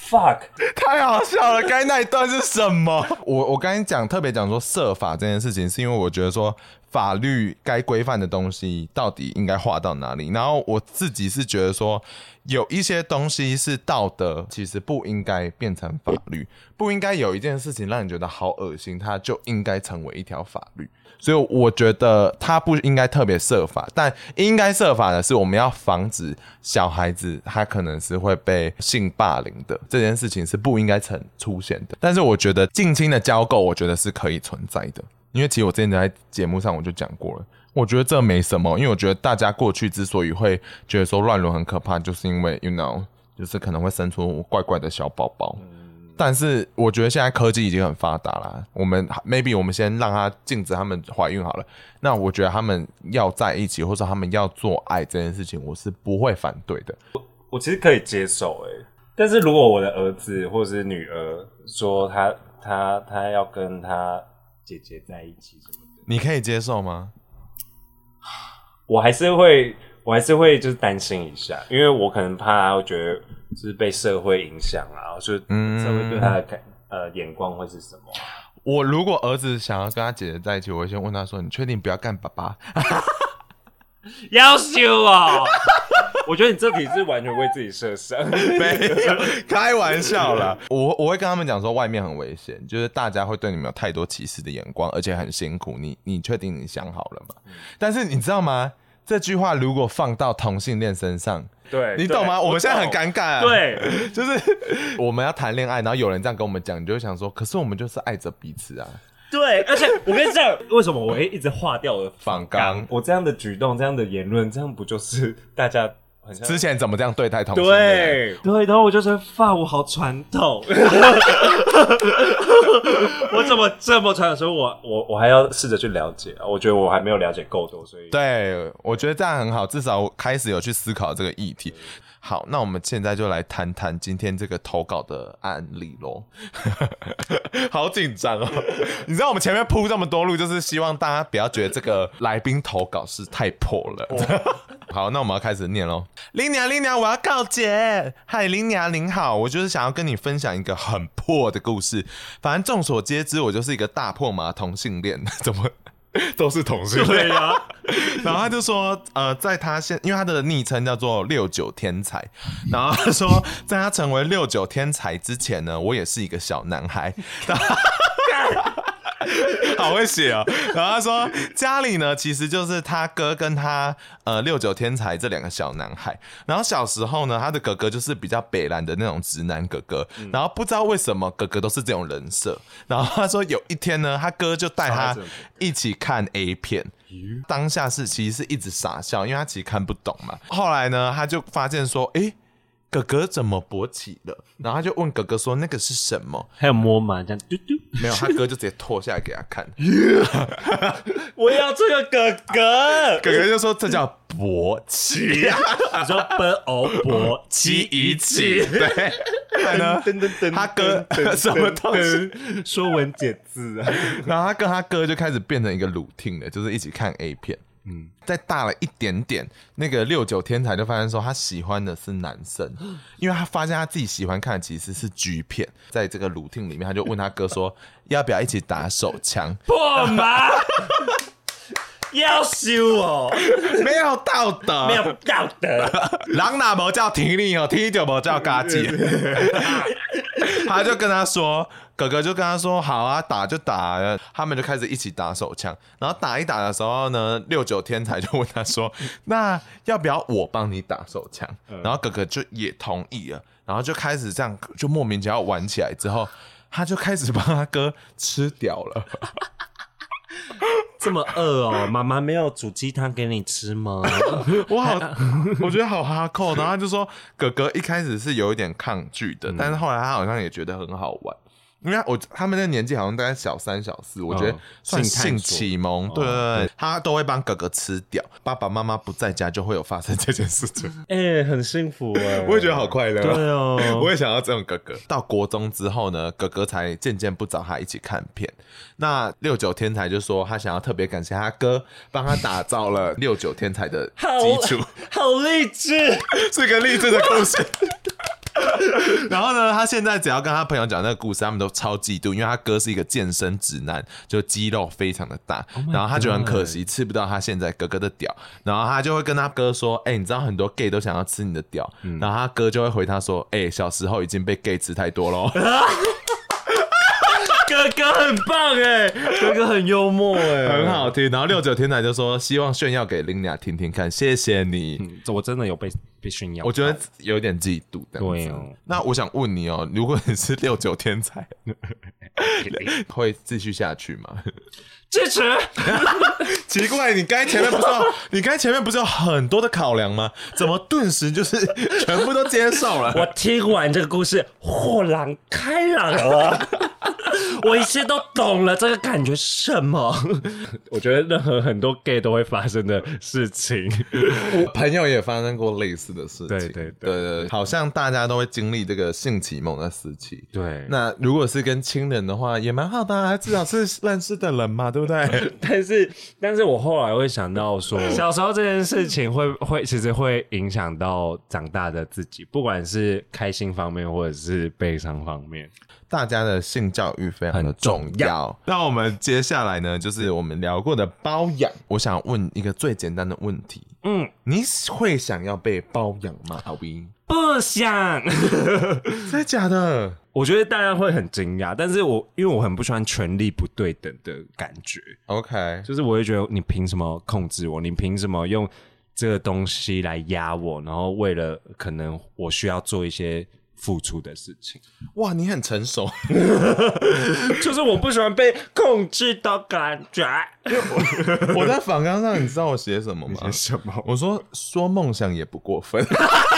fuck， 太好笑了！刚才那一段是什么？我刚才特别讲说设法这件事情，是因为我觉得说法律该规范的东西到底应该划到哪里。然后我自己是觉得说，有一些东西是道德，其实不应该变成法律，不应该有一件事情让你觉得好恶心，它就应该成为一条法律。所以我觉得他不应该特别设法，但应该设法的是我们要防止小孩子他可能是会被性霸凌的，这件事情是不应该出现的。但是我觉得近亲的交媾我觉得是可以存在的，因为其实我之前在节目上我就讲过了，我觉得这没什么，因为我觉得大家过去之所以会觉得说乱伦很可怕，就是因为 you know 就是可能会生出怪怪的小宝宝。但是我觉得现在科技已经很发达了，我们 maybe 我们先让他禁止他们怀孕好了。那我觉得他们要在一起，或者他们要做爱这件事情，我是不会反对的。 我其实可以接受但是如果我的儿子或者是女儿说他要跟他姐姐在一起什么的， 你可以接受吗？ 我还是会就是担心一下，因为我可能怕他会觉得就是被社会影响啊，就社会对他的眼光会是什么我如果儿子想要跟他姐姐在一起，我会先问他说：“你确定不要干爸爸？” 要羞哦！我觉得你这题是完全为自己设想， 没有开玩笑啦。我会跟他们讲说，外面很危险，就是大家会对你们有太多歧视的眼光，而且很辛苦。你确定你想好了吗？但是你知道吗？这句话如果放到同性恋身上， 对， 你懂吗？我们现在很尴尬啊。 对， 就是我们要谈恋爱，然后有人这样跟我们讲，你就会想说，可是我们就是爱着彼此啊。 对，而且我跟你讲，为什么我会一直划掉我的反纲？ 我这样的举动，这样的言论，这样不就是大家很像之前怎么这样对待同性恋？ 对，然后我就觉得我好传统，我怎么这么传统？所以我还要试着去了解，我觉得我还没有了解够多，所以对，我觉得这样很好，至少我开始有去思考这个议题。好，那我们现在就来谈谈今天这个投稿的案例咯。好紧张哦！你知道我们前面铺这么多路，就是希望大家不要觉得这个来宾投稿是太破了。好，那我们要开始念咯。林娘，我要告解。嗨，林娘您好，我就是想要跟你分享一个很破的故事。反正众所皆知，我就是一个大破马同性恋，怎么？都是同性恋， 对啊。 然后他就说，在他因为他的昵称叫做69天才，然后他说，在他成为69天才之前呢，我也是一个小男孩。好会写哦。然后他说家里呢其实就是他哥跟他69天才这两个小男孩。然后小时候呢，他的哥哥就是比较北蓝的那种直男哥哥，然后不知道为什么哥哥都是这种人设。然后他说有一天呢，他哥就带他一起看 A 片。当下其实是一直傻笑，因为他其实看不懂嘛。后来呢，他就发现说，哥哥怎么勃起了？然后他就问哥哥说：“那个是什么？” 还有摸吗？这样嘟嘟？ 没有，他哥就直接脱下来给他看。 我要这个哥哥。 哥哥就说：“这叫勃起。” 你说勃起一起？ 对。然后呢，他哥什么东西？ 说文解字啊。 然后他跟他哥就开始变成一个routine了，就是一起看 A 片。再大了一点点，那个69天才就发现说他喜欢的是男生，因为他发现他自己喜欢看的其实是 G 片。在这个routine里面，他就问他哥说要不要一起打手枪。 破马要羞哦， 没有道德， 没有道德， 人哪没叫体力哦，体就没叫家境。他就跟他说，哥哥就跟他说，好啊，打就打。他们就开始一起打手枪，然后打一打的时候呢，69天才就问他说，那要不要我帮你打手枪？然后哥哥就也同意了，然后就开始这样，就莫名其妙玩起来之后，他就开始帮他哥吃掉了。 这么饿哦，妈妈没有煮鸡汤给你吃吗？ 我觉得好哈扣。然后他就说，哥哥一开始是有一点抗拒的，但是后来他好像也觉得很好玩。因为他们的年纪好像大概小3小4，我觉得算性启蒙。对对对，他都会帮哥哥吃掉，爸爸妈妈不在家就会有发生这件事情。 很幸福哎， 我也觉得好快乐。 对哦， 我也想要这种哥哥。到国中之后呢，哥哥才渐渐不找他一起看片。那69天才就说他想要特别感谢他哥，帮他打造了69天才的基础。 好励志， 是个励志的故事。 然后呢，他现在只要跟他朋友讲那个故事，他们都超嫉妒，因为他哥是一个健身直男，就肌肉非常的大，然后他觉得很可惜吃不到他现在哥哥的屌，然后他就会跟他哥说，你知道很多 gay 都想要吃你的屌，然后他哥就会回他说，小时候已经被 gay 吃太多了。 哥哥很棒哎，哥哥很幽默哎， 很好听。然后69天才就说希望炫耀给林雅听听看，谢谢你。 我真的有被炫耀， 我觉得有点嫉妒。 对哦， 那我想问你哦，如果你是69天才，会继续下去吗？ 支持。 奇怪，你刚才前面不是有很多的考量吗？怎么顿时就是全部都接受了？ 我听完这个故事，豁然开朗了。我一切都懂了，这个感觉是什么？我觉得任何很多 gay 都会发生的事情， 我朋友也发生过类似的事情。 对， 好像大家都会经历这个性启蒙的时期。 对， 那如果是跟亲人的话，也蛮好的啊，至少是认识的人嘛，对不对？ 但是我后来会想到说，小时候这件事情其实会影响到长大的自己，不管是开心方面或者是悲伤方面。 大家的性教育非常的重要。那我们接下来呢，就是我们聊过的包养。我想问一个最简单的问题，你会想要被包养吗？阿 V 不想。 真的假的？ 我觉得大家会很惊讶，但是因为我很不喜欢权力不对等的感觉。 OK， 就是我会觉得你凭什么控制我？你凭什么用这个东西来压我？然后为了可能我需要做一些付出的事情。 哇，你很成熟。 就是我不喜欢被控制的感觉。 我在访纲上，你知道我写什么吗？ 写什么？ 我说梦想也不过分。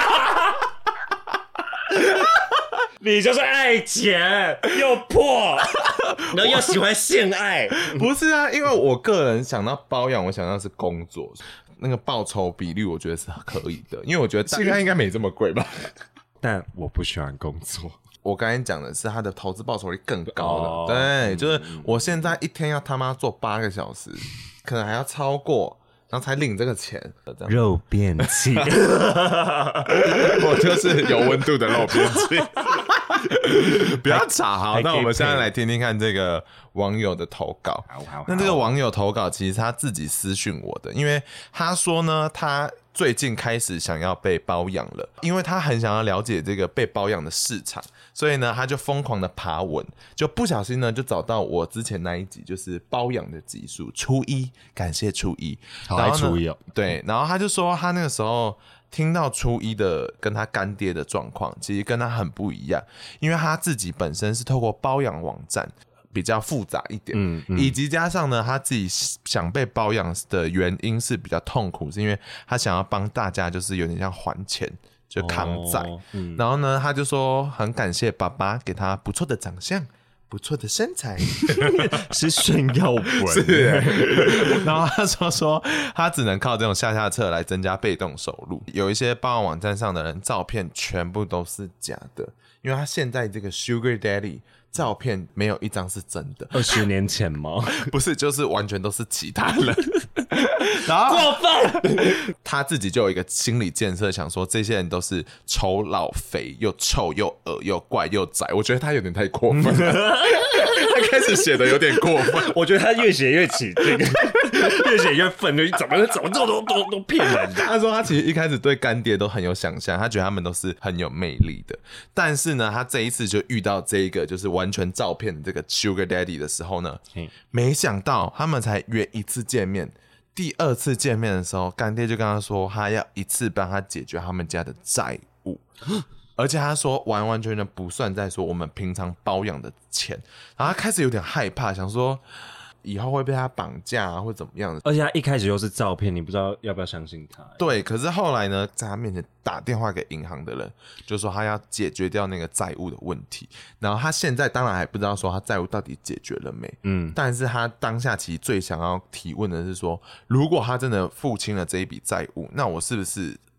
你就是爱钱又破，然后又喜欢性爱。 不是啊，因为我个人想到包养，我想到是工作，那个报酬比率我觉得是可以的，因为我觉得性爱应该没这么贵吧。 但我不喜欢工作。 我刚才讲的是他的投资报酬率更高的，对，就是我现在一天要他妈做8个小时，可能还要超过，然后才领这个钱。 肉便器。 我就是有温度的肉便器。不要吵。好，那我们现在来听听看这个网友的投稿。那这个网友投稿其实他自己私讯我的，因为他说呢，他最近开始想要被包养了，因为他很想要了解这个被包养的市场，所以呢，他就疯狂的爬文，就不小心呢就找到我之前那一集，就是包养的集数，初一，感谢初一， 好爱初一哦。 对，然后他就说他那个时候听到初一的跟他干爹的状况，其实跟他很不一样，因为他自己本身是透过包养网站。比较复杂一点，以及加上呢，他自己想被包养的原因是比较痛苦，是因为他想要帮大家，就是有点像还钱，就扛债。然后呢，他就说很感谢爸爸给他不错的长相、不错的身材， 是炫耀文。 是，然后他说他只能靠这种下策来增加被动收入。有一些包养网站上的人照片全部都是假的，因为他现在这个 Sugar Daddy。照片没有一张是真的 ，20年前吗？ 不是，就是完全都是其他人。然后过分， 他自己就有一个心理建设，想说这些人都是丑老肥，又臭又恶又怪又窄。我觉得他有点太过分了，他开始写的有点过分。 我觉得他越写越起劲，越写越愤怒，怎么都骗人的。 他说他其实一开始对干爹都很有想象，他觉得他们都是很有魅力的，但是呢，他这一次就遇到这一个就是完全照骗的这个 Sugar Daddy 的时候呢，没想到他们才约一次见面，第2次见面的时候，干爹就跟他说，他要一次帮他解决他们家的债务，而且他说完完全全不算在说我们平常包养的钱，然后他开始有点害怕，想说以后会被他绑架啊，或怎么样的。 而且他一开始又是照片，你不知道要不要相信他。 对，可是后来呢，在他面前打电话给银行的人，就说他要解决掉那个债务的问题。然后他现在当然还不知道说他债务到底解决了没，但是他当下其实最想要提问的是说，如果他真的付清了这一笔债务，那我是不是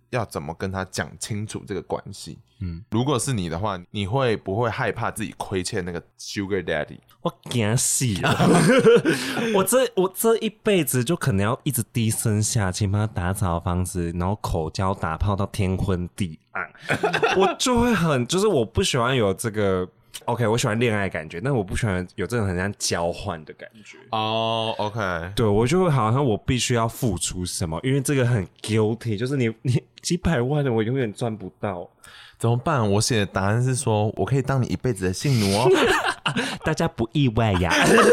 要怎么跟他讲清楚这个关系。如果是你的话，你会不会害怕自己亏欠那个 Sugar Daddy？ 我惊死了！我这一辈子就可能要一直低声下气帮他打扫房子，然后口交打炮到天昏地暗，我就会就是我不喜欢有这个。OK， 我喜欢恋爱感觉，但我不喜欢有这种很像交换的感觉。 哦、OK， 对，我就会好像我必须要付出什么，因为这个很 guilty， 就是你几百万的我永远赚不到。 怎么办？我写的答案是说我可以当你一辈子的性奴哦。 大家不意外呀？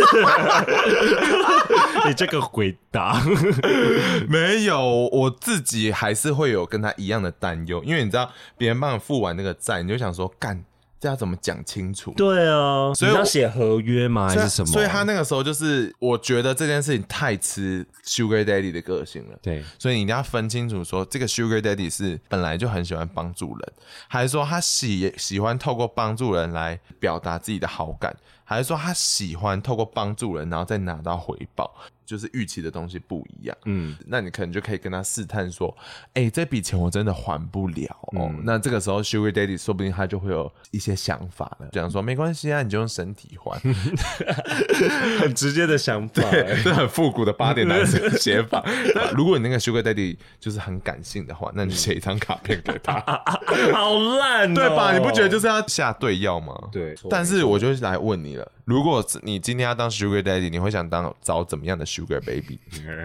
你这个回答没有，我自己还是会有跟他一样的担忧，因为你知道别人帮你付完那个债，你就想说干。这要怎么讲清楚？ 对啊，所以要写合约吗？还是什么？ 所以他那个时候就是，我觉得这件事情太吃 Sugar Daddy 的个性了。 对， 所以你一定要分清楚说，这个 Sugar Daddy 是本来就很喜欢帮助人，还是说他喜欢透过帮助人来表达自己的好感，还是说他喜欢透过帮助人然后再拿到回报？就是预期的东西不一样，那你可能就可以跟他试探说，这笔钱我真的还不了哦。那这个时候 Sugar Daddy 说不定他就会有一些想法了，这样说没关系啊，你就用身体还， 很直接的想法， 这很复古的8点男生写法。如果你那个 Sugar Daddy 就是很感性的话，那你写一张卡片给他， 好烂， 对吧？你不觉得就是要下对药吗？ 对。 但是我就来问你了，如果你今天要当 Sugar Daddy， 你会想找怎么样的Sugar Baby？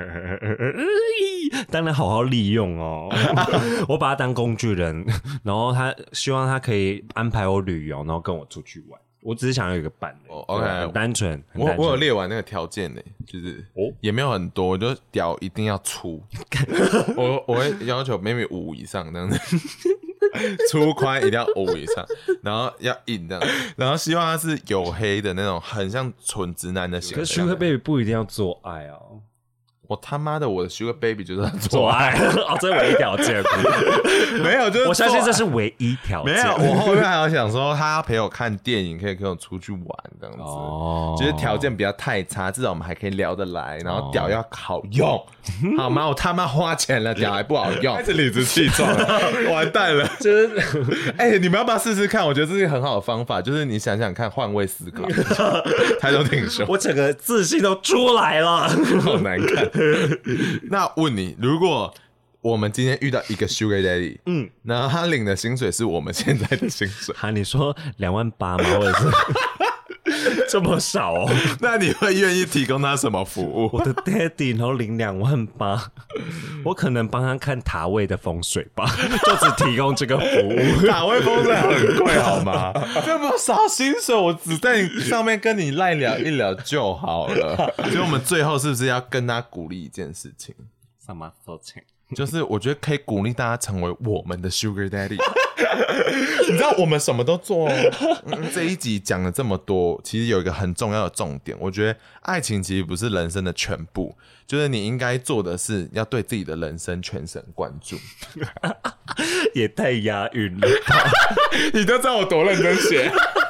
当然好好利用哦，我把他当工具人，然后希望他可以安排我旅游，然后跟我出去玩。我只是想要有一个伴 ，OK， 很单纯。 我有列完那个条件呢，就是也没有很多，我就屌一定要粗，我会要求 maybe 5以上这样子。粗宽一定要5以上，然后要硬这样，然后希望他是黝黑的那种，很像纯直男的型。 可是 Sugar Baby 不一定要做爱哦。 我他妈的，我的 Sugar Baby 就是要做爱哦，这是唯一条件。 没有，就是我相信这是唯一条件。 没有，我后面还有想说，他要陪我看电影，可以跟我出去玩这样子。就是条件不要太差，至少我们还可以聊得来，然后屌要好用，好吗？我他妈花钱了，屌还不好用，开始理直气壮了，完蛋了。就是你们要不要试试看？我觉得这是一个很好的方法，就是你想想看，换位思考，抬头挺胸， 我整个自信都出来了， 好难看。那问你，如果我们今天遇到一个 Sugar Daddy， 然后他领的薪水是我们现在的薪水， 你说28000吗？或者是这么少哦？ 那你会愿意提供他什么服务？ 我的 Daddy 然后领28000，我可能帮他看塔位的风水吧，就只提供这个服务。 塔位风水很贵好吗？这么少薪水，我只在上面跟你赖聊一聊就好了。所以我们最后是不是要跟他鼓励一件事情？ 什么事情？ 就是我觉得可以鼓励大家成为我们的 Sugar Daddy。你知道我们什么都做哦。这一集讲了这么多，其实有一个很重要的重点，我觉得爱情其实不是人生的全部，就是你应该做的是要对自己的人生全神贯注。 也太押韵了吧。 你都知道我多认真写。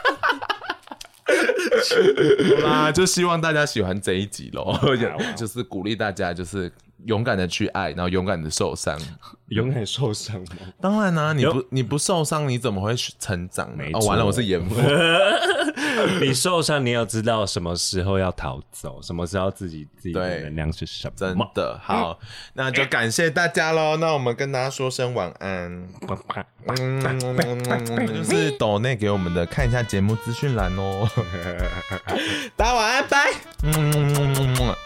好啦，就希望大家喜欢这一集咯，就是鼓励大家就是勇敢的去爱，然后勇敢的受伤。 勇敢受伤吗？ 当然啦，你不受伤你怎么会成长呢？完了，我是严父。 你受伤你要知道什么时候要逃走，什么时候自己的能量是什么。 真的好，那就感谢大家咯。那我们跟大家说声晚安。就是抖内给我们的，看一下节目资讯栏哦。大家晚安，拜。